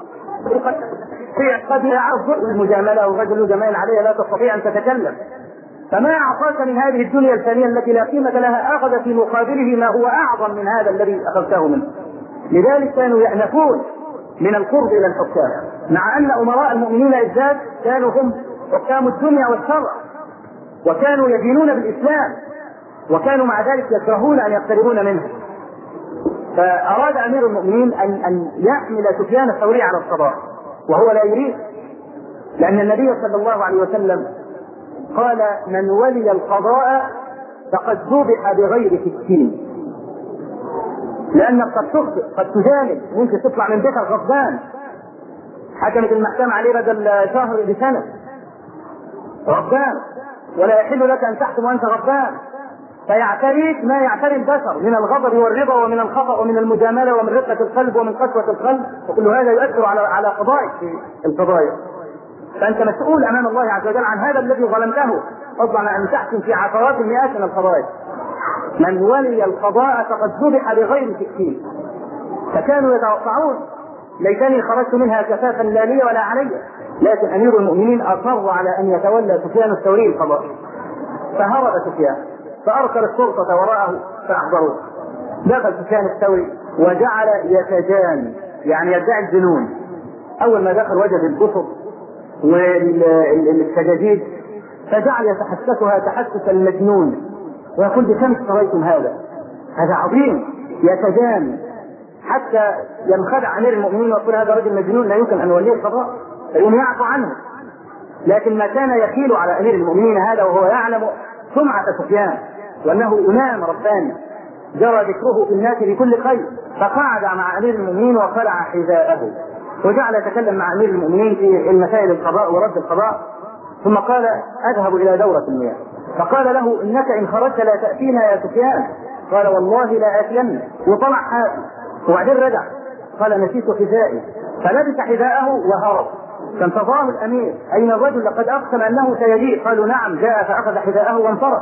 قد يعرف المجاملة والرجل جمال عليها لا تستطيع أن تتكلم. فما أعطاك من هذه الدنيا الفانية التي لا قيمة لها أخذ في مقابله ما هو أعظم من هذا الذي أخذته منه. لذلك كانوا يأنفون من القرب إلى الحكام مع أن أمراء المؤمنين إذات كانوا هم حكام الدنيا والشرع وكانوا يدينون بالإسلام وكانوا مع ذلك يكرهون أن يقتربون منه. فأراد أمير المؤمنين أن يحمل سفيان الثوري على القضاء وهو لا يريد، لأن النبي صلى الله عليه وسلم قال من ولي القضاء فقد ذبح بغير سكين، لأنك قد تخطئ قد تجانب ممكن تطلع من بيتك غضبان. حكمت المحكمة عليه بدل شهر بسنة غضبان ولا يحل لك أن تحكم وأنت غضبان، فيعتريك ما يعتري البشر من الغضب والرضا ومن الخطأ ومن المجاملة ومن رقة القلب ومن قسوة القلب، وكل هذا يؤثر على قضائك في القضايا. فأنت مسؤول أمام الله عز وجل عن هذا الذي ظلمته، فضلا عن أن تحكم في عشرات المئات من القضايا. من ولي القضاء فقد ذبح بغير سكين. فكانوا يتوقعون ليتني خرجت منها كفافا لا لي ولا علي، لكن أمير المؤمنين أصر على أن يتولى سفيان الثوري القضاء. فهرب سفيان فأرسل الشرطة وراءه فأحضروه. دخل سفيان الثوري وجعل يتجان يعني يدعي الجنون. أول ما دخل وجد الكتب والسجاجيد فجعل يتحسسها تحسس المجنون ويقول بكم اشتريتم هذا عظيم يتجان، حتى ينخدع أمير المؤمنين ويقول هذا رجل مجنون لا يمكن أن نوليه القضاء فيقوم يعفو عنه. لكن ما كان يخيل على أمير المؤمنين هذا وهو يعلم سمعة سفيان وأنه إمام رباني جرى ذكره في الناس بكل خير، فقعد مع أمير المؤمنين وخلع حذاءه وجعل يتكلم مع أمير المؤمنين في المسائل القضاء ورد القضاء. ثم قال أذهب إلى دورة المياه، فقال له إنك إن خرجت لا تأتينا يا سفيان. قال والله لا آتين، وطلع حافي وبعدين رجع قال نسيت حذائي، فلبس حذاءه وهرب. فانتظره الأمير أين الرجل لقد أقسم أنه سيجيء؟ قالوا نعم جاء فأخذ حذاءه وانصرف.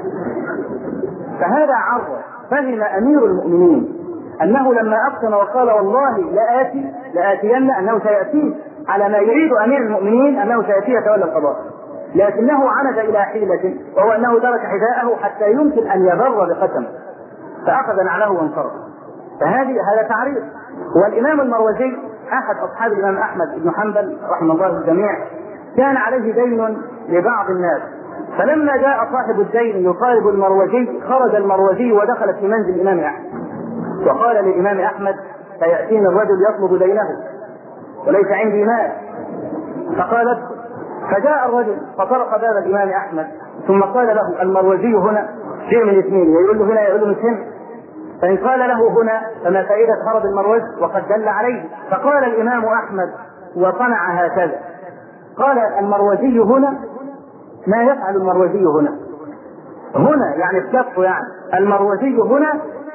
فهذا عرض فهم أمير المؤمنين أنه لما أقسم وقال والله لآتين أنه سيأتيه على ما يريد أمير المؤمنين أنه سيأتيه يتولى القضاء، لكنه عمد إلى حيلة وهو أنه ترك حذاءه حتى يمكن أن يبر بقسم فأخذ نعله وانصرف. هذا تعريف. والإمام المروزي أحد أصحاب الإمام أحمد بن حنبل رحمه الله الجميع كان عليه دين لبعض الناس، فلما جاء صاحب الدين يطالب المروزي خرج المروزي ودخل في منزل الإمام أحمد وقال للإمام أحمد فيأتيني الرجل يطلب دينه وليس عندي مال. فقالت فجاء الرجل فطرق باب الإمام أحمد ثم قال له المروزي هنا شيء من اثنين، يقول له هنا يقول له مش هنا. فإن قال له هنا فما فائدة هرب المروز وقد دل عليه. فقال الإمام أحمد وصنع هكذا، قال المروزي هنا ما يفعل المروزي هنا يعني الكف يعني المروزي هنا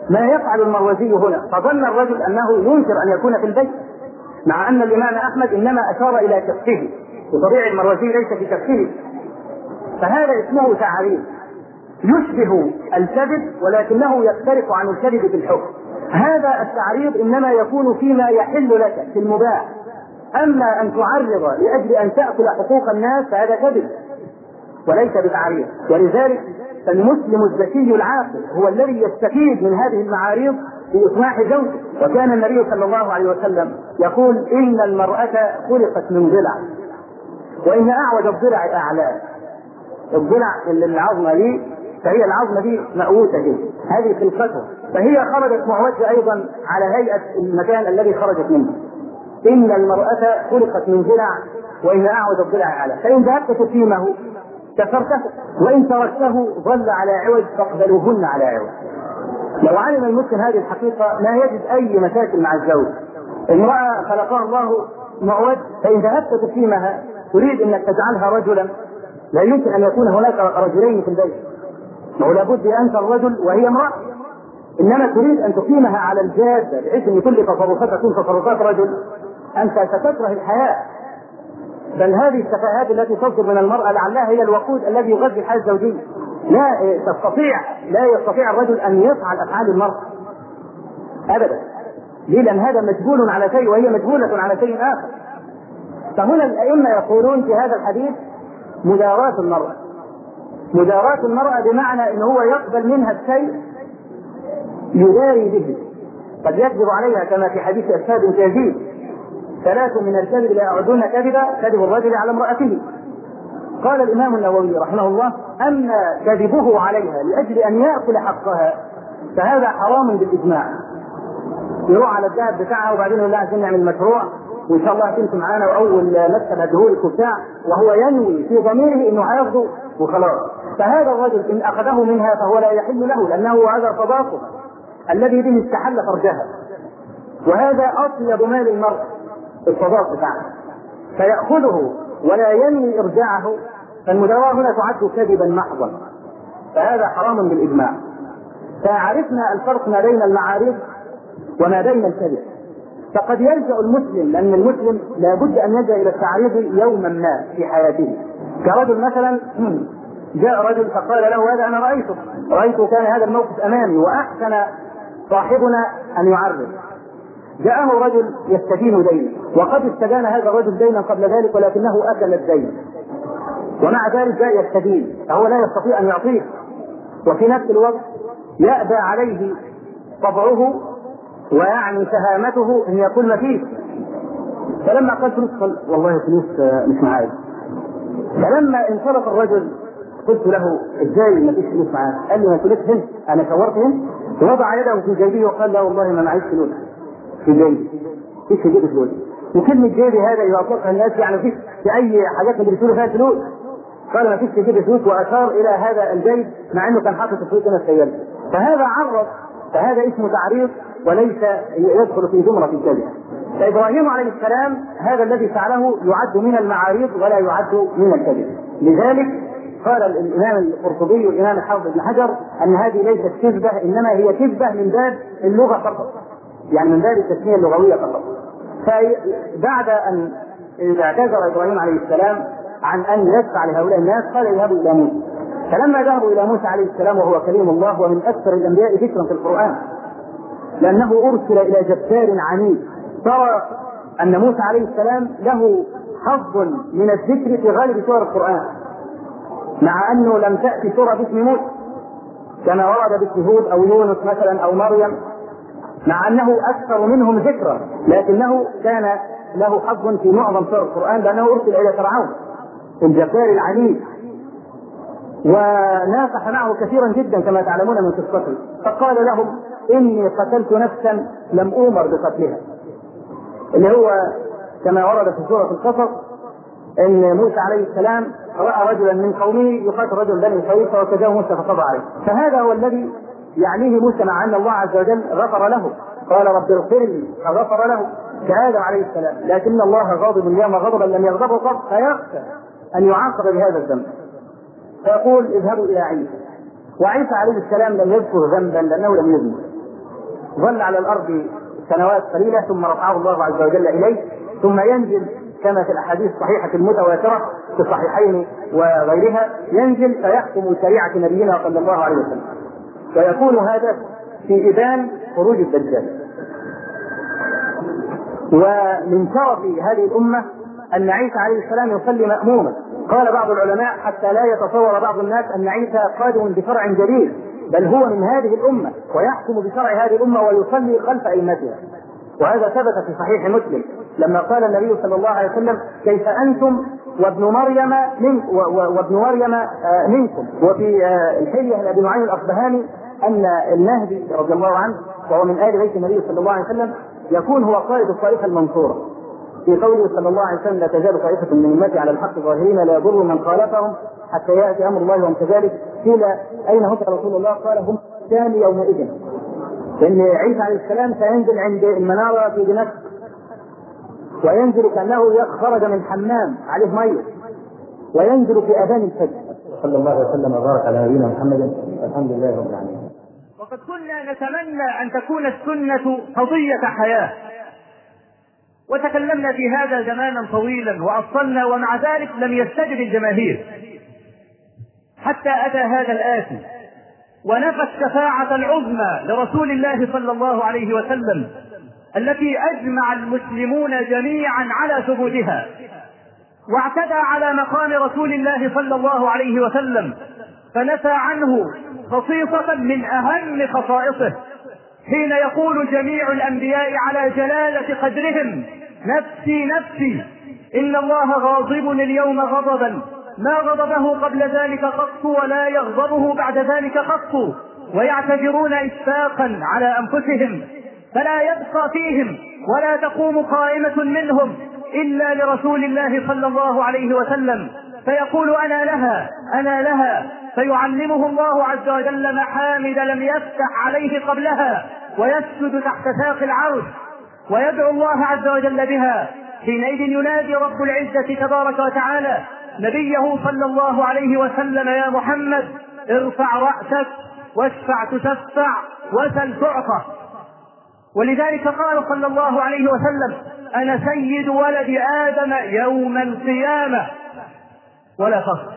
ما يفعل المروزي هنا، فظن الرجل أنه ينكر أن يكون في البيت، مع أن الإمام أحمد إنما أشار إلى كفه، وطبيعي المروزي ليس في كفه، فهذا اسمه تعريف يشبه الكذب ولكنه يختلف عن الكذب في الحكم. هذا التعريض إنما يكون فيما يحل لك في المباح، أما أن تعرض لأجل أن تأكل حقوق الناس فهذا كذب وليس بتعريض. ولذلك فالمسلم الذكي العاقل هو الذي يستفيد من هذه المعاريض في إصلاح زوجه. وكان النبي صلى الله عليه وسلم يقول إن المرأة خلقت من ضلع، وإن أعوج الضلع أعلاه. الضلع اللي العظمة دي فهي العظمة دي مأوتة دي، هذه خلقته، فهي خرجت معوجة أيضا على هيئة المكان الذي خرجت منه. إن المرأة خلقت من ضلع وإن أعوج الضلع أعلاه، فإن ذهبت تقيمه كسرته وإن تركته ظل على عوج فاقبلوهن على عوج. لو علم المسلم هذه الحقيقة ما يجد أي مشاكل مع الزوج. امرأة خلقها الله معوج، فإن ذهبت تقيمها تريد أنك تجعلها رجلا، لا يمكن أن يكون هناك رجلين في البيت، لابد أنت الرجل وهي امرأة، إنما تريد أن تقيمها على الجادة بحيث أن كل تصرفات تكون تصرفات رجل، أنت ستكره الحياة. بل هذه السفاهات التي تصدر من المرأة لعلها هي الوقود الذي يغذي الحياة الزوجية. لا يستطيع الرجل أن يفعل أفعال المرأة أبدا. ليه؟ لأن هذا مجبول على شيء وهي مجبولة على شيء آخر. فهنا الأئمة يقولون في هذا الحديث مداراة المرأة. مداراة المرأة بمعنى أنه هو يقبل منها الشيء يداري به، قد يكذب عليها كما في حديث أساد بن يزيد: ثلاث من الكذب لا يعدون كذبا: كذب الرجل على امرأته. قال الإمام النووي رحمه الله: أما كذبه عليها لأجل أن يأكل حقها فهذا حرام بالإجماع. يروح على الذهب بتاعها وبعدين يقول لها عايزين نعمل مشروع وإن شاء الله تمشي معانا وأول مكسب هديهولك وبتاع، وهو ينوي في ضميره إنه هياخده وخلاص. فهذا الرجل إن أخذه منها فهو لا يحل له، لأنه هذا صداقه الذي به استحل فرجها، وهذا أطيب مال المرء الصداق بتاعه، فيأخذه ولا ينوي إرجاعه، فالمداراة هنا تعد كذبا محضا، فهذا حرام بالإجماع. فعرفنا الفرق ما بين المعارض وما بين الكذب. فقد يلجأ المسلم، لأن المسلم لابد أن يلجأ إلى التعريض يوما ما في حياته. كرجل مثلا جاء رجل فقال له: هذا أنا رأيته كان هذا الموقف أمامي، وأحسن صاحبنا أن يعرض. جاءه رجل يستدين دينا، وقد استدان هذا الرجل دينا قبل ذلك ولكنه أكل الدين، ومع ذلك جاء يستدين، فهو لا يستطيع أن يعطيه، وفي نفس الوقت يأبى عليه طبعه ويعني شهامته أن يقول ما فيه. فلما قال فلوس قال: والله فلوس مش معايا. فلما انصرف الرجل قلت له: ازاي ما فيش فلوس معاك؟ قال لي: ما فلوس هنا، انا شورت هنا. ووضع يده في جيبه وقال: لا والله ما معيش فلوس في جيبي. ايش في جيبي فلوس؟ وكلمة جيبي هذا إذا أطلقها الناس يعني في أي حاجات اللي بيشتروا فيها فلوس. قال: ما فيش في جيبي فلوس، وأشار إلى هذا الجيب مع أنه كان حاطط الفلوس هنا في سيارته. فهذا عرض، فهذا اسمه تعريض وليس يدخل في زمرة الكذب. فإبراهيم عليه السلام هذا الذي فعله يعد من المعاريض ولا يعد من الكذب. لذلك قال الإمام القرطبي والإمام الحافظ ابن حجر أن هذه ليست كذبة، إنما هي كذبة من باب اللغة فقط، يعني من باب التسمية اللغوية فقط. فبعد أن اعتذر إبراهيم عليه السلام عن أن يدفع لهؤلاء الناس قال: اذهبوا إلى موسى. فلما ذهبوا إلى موسى عليه السلام وهو كليم الله ومن أكثر الأنبياء ذكرا في القرآن، لأنه أرسل إلى جبار عنيد، ترى أن موسى عليه السلام له حظ من الذكر في غالب سور القرآن، مع أنه لم تأتي سورة باسم موسى كما ورد باسم هود أو يونس مثلا أو مريم، مع أنه أكثر منهم ذكرا، لكنه كان له حظ في معظم سور القرآن لأنه أرسل إلى فرعون الجبار العنيد، ونافح معه كثيرا جدا كما تعلمون من قصته. فقال لهم: إني قتلت نفسا لم أؤمر بقتلها، اللي هو كما ورد في سورة القصص ان موسى عليه السلام راى رجلا من قومه يقاتل رجل بني اسرائيل فوكزه موسى فقضى عليه. فهذا هو الذي يعنيه موسى، مع ان الله عز وجل غفر له، قال: رب اغفر لي، فغفر له كآدم عليه السلام. لكن الله غاضب اليوم غضبا لم يغضبه قط، فيخشى ان يعاقب بهذا الذنب، فيقول: اذهبوا الى عيسى. وعيسى عليه السلام لم يذكر ذنبا لانه لم يذنب، ظل على الأرض سنوات قليلة ثم رفعه الله عز وجل إليه، ثم ينزل كما في الأحاديث الصحيحة المتواترة في الصحيحين وغيرها، ينزل فيحكم شريعة نبينا صلى الله عليه وسلم، ويكون هذا في إذان خروج الدجال. ومن شرف هذه الأمة أن عيسى عليه السلام يصلي مأموما. قال بعض العلماء حتى لا يتصور بعض الناس أن عيسى قادم بشرع جديد، بل هو من هذه الأمة ويحكم بشرع هذه الأمة ويصلي خلف أئمتها. وهذا ثبت في صحيح مسلم لما قال النبي صلى الله عليه وسلم: كيف أنتم وابن مريم منكم. وفي الحلية لأبي نعيم الأصبهاني أن المهدي رضي الله عنه وهو من آل بيت النبي صلى الله عليه وسلم يكون هو قائد الطائفة المنصورة، في قوله صلى الله عليه وسلم: لا تزال طائفة من أمتي على الحق ظاهرين لا يضر من خالفهم حتى يأتي أمر الله وهم كذلك. قيل: أين هم رسول الله؟ قال: هم كان يومئذ، لأن عيسى عليه السلام سينزل عند المنارة في دمشق، وينزل كأنه خرج من حمام عليه مية، وينزل في أذان الفجر. صلى الله عليه وسلم وبارك على نبينا محمد، الحمد لله رب العالمين. وقد كنا نتمنى أن تكون السنة قضية حياة، وتكلمنا في هذا زمانا طويلا وأصلنا، ومع ذلك لم يستجب الجماهير، حتى أتى هذا الآتي ونفى الشفاعة العظمى لرسول الله صلى الله عليه وسلم التي أجمع المسلمون جميعا على ثبوتها، واعتدى على مقام رسول الله صلى الله عليه وسلم فنفى عنه خصيصة من أهم خصائصه، حين يقول جميع الأنبياء على جلالة قدرهم: نفسي نفسي، إن الله غاضب اليوم غضبا ما غضبه قبل ذلك قط ولا يغضبه بعد ذلك قط، ويعتذرون إشفاقا على أنفسهم، فلا يبقى فيهم ولا تقوم قائمة منهم إلا لرسول الله صلى الله عليه وسلم، فيقول: أنا لها أنا لها، فيعلمه الله عز وجل محامد لم يفتح عليه قبلها، ويسجد تحت ساق العرش ويدعو الله عز وجل بها. حينئذ ينادي رب العزة تبارك وتعالى نبيه صلى الله عليه وسلم: يا محمد ارفع رأسك واشفع تشفع وسل تعطى. ولذلك قال صلى الله عليه وسلم: أنا سيد ولد آدم يوم القيامة، ولا فخر.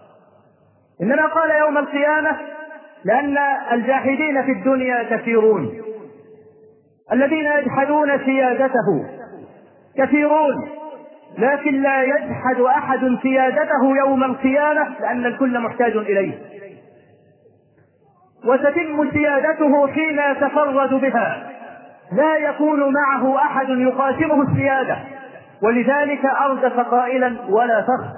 إنما قال يوم القيامة لأن الجاحدين في الدنيا كثيرون، الذين يجحدون سيادته كثيرون، لكن لا يجحد أحد سيادته يوم القيامة لأن الكل محتاج إليه، وستتم سيادته حين يتفرد بها، لا يكون معه أحد يقاسمه السيادة. ولذلك أردف قائلا: ولا فخر.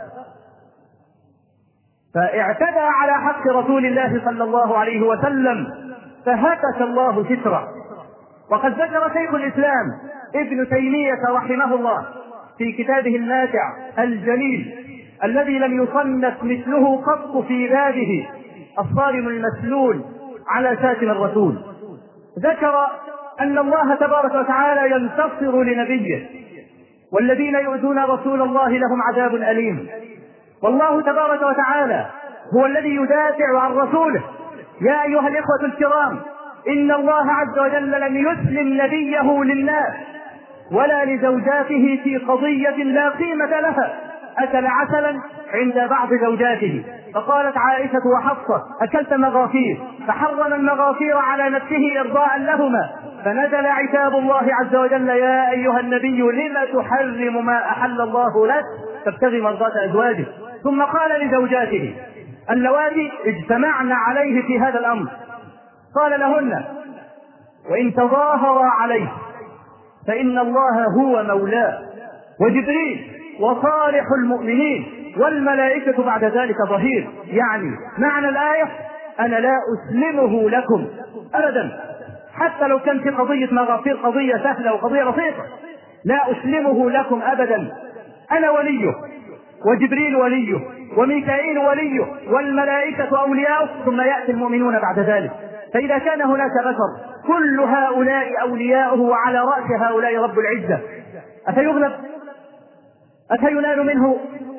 فاعتدى على حق رسول الله صلى الله عليه وسلم فهتك الله ستره. وقد ذكر شيخ الإسلام ابن تيمية رحمه الله في كتابه النافع الجليل الذي لم يصنف مثله قط في بابه الصارم المسلول على شاتم الرسول، ذكر أن الله تبارك وتعالى ينتصر لنبيه، والذين يؤذون رسول الله لهم عذاب أليم. والله تبارك وتعالى هو الذي يدافع عن رسوله. يا أيها الإخوة الكرام، إن الله عز وجل لم يسلم نبيه للناس ولا لزوجاته في قضية لا قيمة لها. أكل عسلا عند بعض زوجاته، فقالت عائشة وحفصة: أكلت مغافير، فحرم المغافير على نفسه إرضاء لهما، فنزل عتاب الله عز وجل: يا أيها النبي لم تحرم ما أحل الله لك تبتغي مرضات أزواجه. ثم قال لزوجاته اللواتي اجتمعن عليه في هذا الأمر، قال لهن: وإن تظاهر عليه فإن الله هو مولاه، وجبريل وصالح المؤمنين والملائكة بعد ذلك ظهير. يعني معنى الآية: أنا لا أسلمه لكم أبدا، حتى لو كان في قضية مغافير قضية سهلة وقضية بسيطة، لا أسلمه لكم أبدا. أنا وليه، وجبريل وليه، وميكائيل وليه، والملائكة أولياؤه، ثم يأتي المؤمنون بعد ذلك. فإذا كان هناك بشر كل هؤلاء أولياؤه وعلى رأس هؤلاء رب العزة، أفيغلب؟ أفينال منه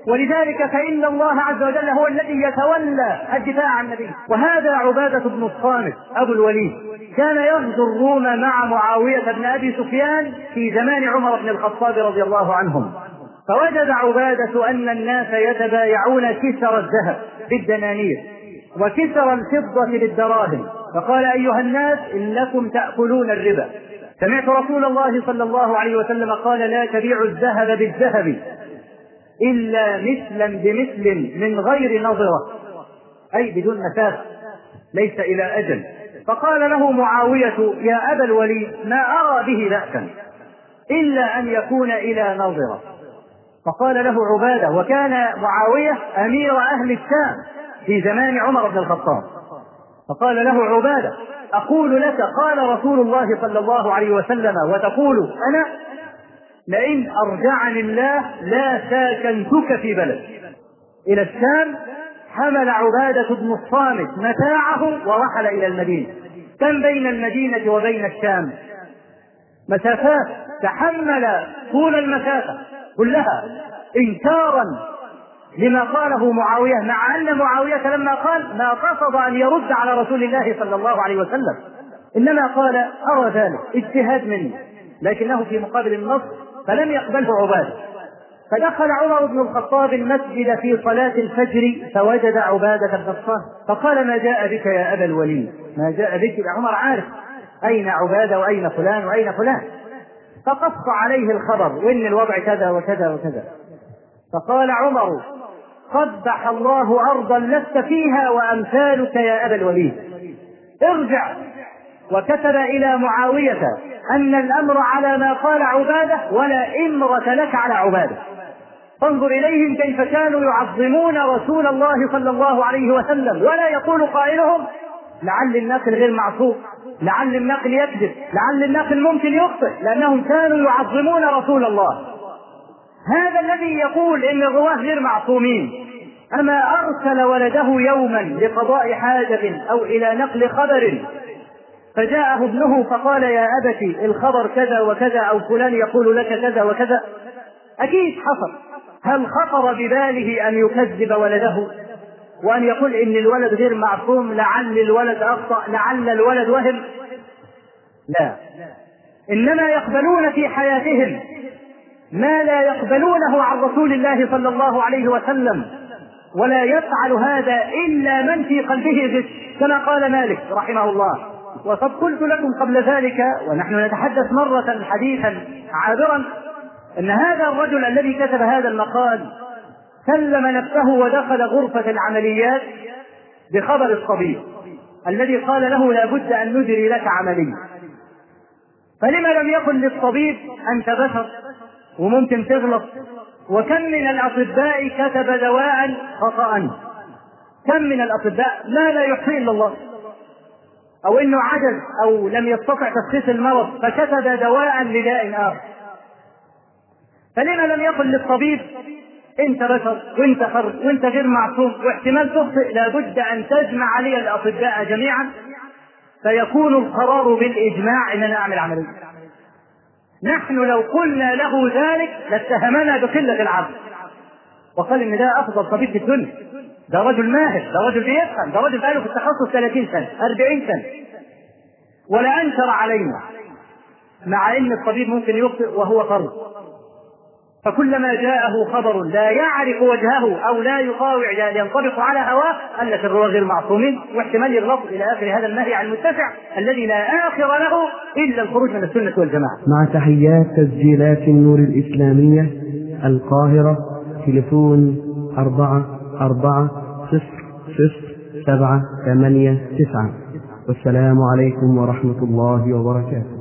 ولذلك فإن الله عز وجل هو الذي يتولى الدفاع عن النبي. وهذا عبادة بن الصامت أبو الوليد كان يغزو الروم مع معاوية بن أبي سفيان في زمان عمر بن الخطاب رضي الله عنهم، فوجد عبادة أن الناس يتبايعون كسر الذهب بالدنانير وكسر الفضة بالدراهم، فقال أيها الناس إنكم تأكلون الربا. سمعت رسول الله صلى الله عليه وسلم قال لا تبيعوا الذهب بالذهب إلا مثلا بمثل من غير نظرة، أي بدون مسافة ليس إلى أجل. فقال له معاوية يا أبا الوليد ما أرى به بأسا إلا أن يكون إلى نظرة. فقال له عبادة، وكان معاوية أمير أهل الشام في زمان عمر بن الخطاب، فقال له عبادة أقول لك قال رسول الله صلى الله عليه وسلم وتقول أنا؟ لئن أرجعني الله لا ساكنتك في بلد. إلى الشام حمل عبادة بن الصامت متاعه ورحل إلى المدينة. كم بين المدينة وبين الشام؟ مسافات، تحمل طول المسافة كلها إنكارا لما قاله معاوية، مع أن معاوية لما قال ما قصد أن يرد على رسول الله صلى الله عليه وسلم، إنما قال أرى ذلك اجتهاد مني، لكنه في مقابل النص فلم يقبله عبادة. فدخل عمر بن الخطاب المسجد في صلاة الفجر فوجد عبادة بن الصامت فقال ما جاء بك يا أبا الوليد؟ ما جاء بك؟ يا عمر عارف أين عبادة وأين فلان وأين فلان، فقص عليه الخبر وإن الوضع كذا وكذا وكذا. فقال عمر قبح الله أرضا لست فيها وأمثالك يا أبا الوليد، ارجع. وكتب إلى معاوية أن الأمر على ما قال عبادة ولا إمرة لك على عبادة. فانظر إليهم كيف كانوا يعظمون رسول الله صلى الله عليه وسلم، ولا يقول قائلهم لعل الناقل غير معصوم، لعل الناقل يكذب، لعل الناقل ممكن يخطئ، لأنهم كانوا يعظمون رسول الله. هذا الذي يقول إن الرواه غير معصومين أما أرسل ولده يوما لقضاء حاجة أو إلى نقل خبر فجاءه ابنه فقال يا أبتي الخبر كذا وكذا أو فلان يقول لك كذا وكذا؟ أكيد حصل. هل خطر بباله أن يكذب ولده وأن يقول إن الولد غير معصوم، لعل الولد أخطأ، لعل الولد وهم؟ لا، إنما يقبلون في حياتهم ما لا يقبلونه عن رسول الله صلى الله عليه وسلم، ولا يفعل هذا إلا من في قلبه غش، كما قال مالك رحمه الله. وقد قلت لكم قبل ذلك ونحن نتحدث مرة حديثا عابرا أن هذا الرجل الذي كتب هذا المقال سلم نفسه ودخل غرفة العمليات بخبر الطبيب الذي قال له لا بد أن نجري لك عملية. فلما لم يقل للطبيب أنت بشر وممكن تغلط؟ وكم من الأطباء كتب دواء خطأ، كم من الأطباء ما لا يحصيه إلا الله، أو إنه عجز أو لم يستطع تشخيص المرض فكتب دواء لداء آخر. فلما لم يقل للطبيب أنت بشر وأنت حر وأنت غير معصوم واحتمال تخطئ، لابد أن تجمع علي الأطباء جميعا فيكون القرار بالإجماع أن أنا أعمل عملية. نحن لو قلنا له ذلك لاتهمنا بقلة العقل وقال إن ده أفضل طبيب في الدنيا، ده رجل ماهر، ده رجل بيفهم، ده رجل بقاله في التخصص 30 سنة 40 سنة، ولا أنكر علينا، مع أن الطبيب ممكن يخطئ وهو فرد. فكلما جاءه خبر لا يعرف وجهه أو لا يطاوع ينطبق على هواه قال لك الرواة غير معصومين واحتمال يغلط إلى آخر هذا النهي عن المتسع الذي لا آخر له إلا الخروج من السنة والجماعة. مع تحيات تسجيلات النور الإسلامية القاهرة، تليفون 44000789. والسلام عليكم ورحمة الله وبركاته.